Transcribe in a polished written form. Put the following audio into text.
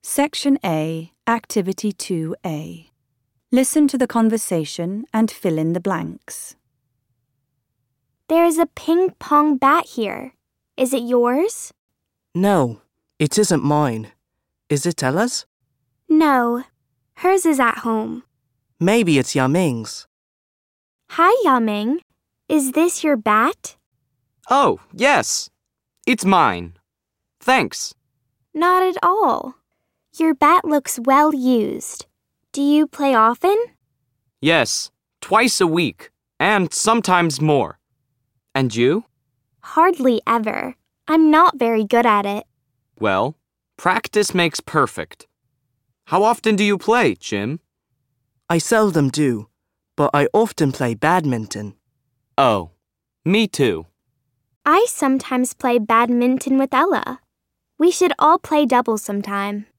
Section A, Activity 2A. Listen to the conversation and fill in the blanks. There is a ping-pong bat here. Is it yours? No, it isn't mine. Is it Ella's? No, hers is at home. Maybe it's Yaming's. Hi, Yaming. Is this your bat? Oh, yes. It's mine. Thanks. Not at all. Your bat looks well used. Do you play often? Yes, twice a week, and sometimes more. And you? Hardly ever. I'm not very good at it. Well, practice makes perfect. How often do you play, Jim? I seldom do, but I often play badminton. Oh, me too. I sometimes play badminton with Ella. We should all play doubles sometime.